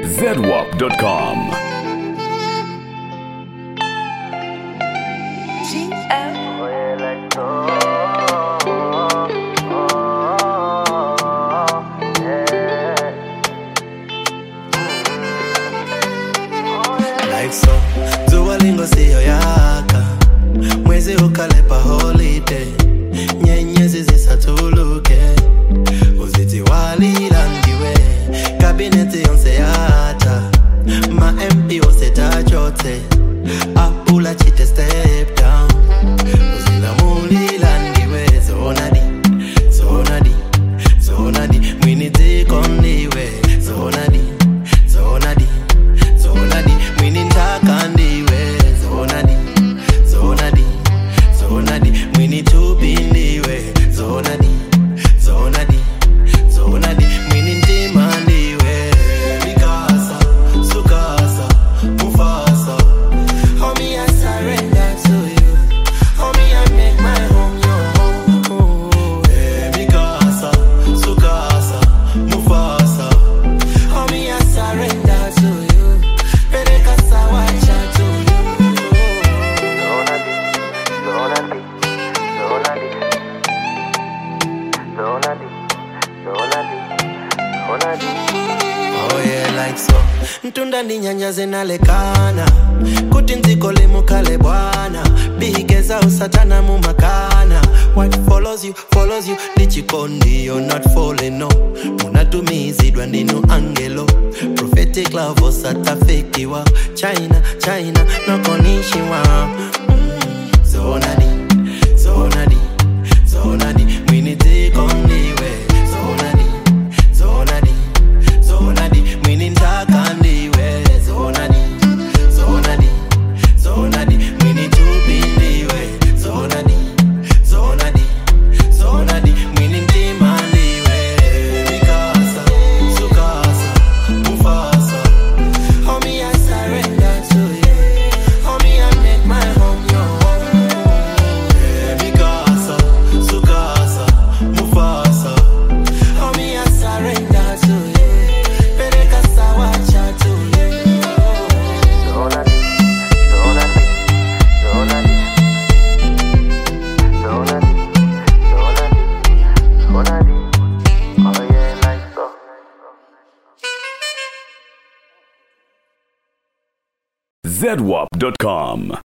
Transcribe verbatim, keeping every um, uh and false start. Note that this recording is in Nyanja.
zedwap dot com. Like so, Duolingo siyo yaka mwezi ukalepa holiday nyenyezi zisatuluke uziti walilandiwe kabineti yonse yata ma M P ose tachote apula chite step down uzina mulilandiwe zonadi zonadi zonadi mwiniti kondiwe zonadi zonadi zonadi mwinintaka ndiwe zonadi zonadi zonadi mwinitupindiwe zonadi zonadi zonadi mwinintima ndiwe mikasa sukasa mufasa homie I surrender to you homie I make my home your home hey, mikasa sukasa mufasa homie I surrender to you pereka sawacha to you zonadi zonadi zonadi zonadi zonadi oh yeah like so ntunda ndi nyanya zinalekana kuti nzikole mukale bwana bigeza usatana mumakana what follows you follows you ndichikondi you're not falling no munatumizidwa ndinu angelo prophetic love osatafekiwa China China nokonishiwa mm, zonadi zonadi zonadi mwinitikondiwe zonadi zonadi zonadi mwinintaka ndiwe zonadi zonadi zonadi mwinitupindiwe zonadi zonadi zonadi mwinintima ndiwe mikasa sukasa mufasa homie I surrender to you homie I make my home your home hey, mikasa sukasa mufasa homie I surrender to you pereka sawacha to you zonadi zonadi zonadi zonadi zonadi zonadi oh yeah like so zedwap dot com.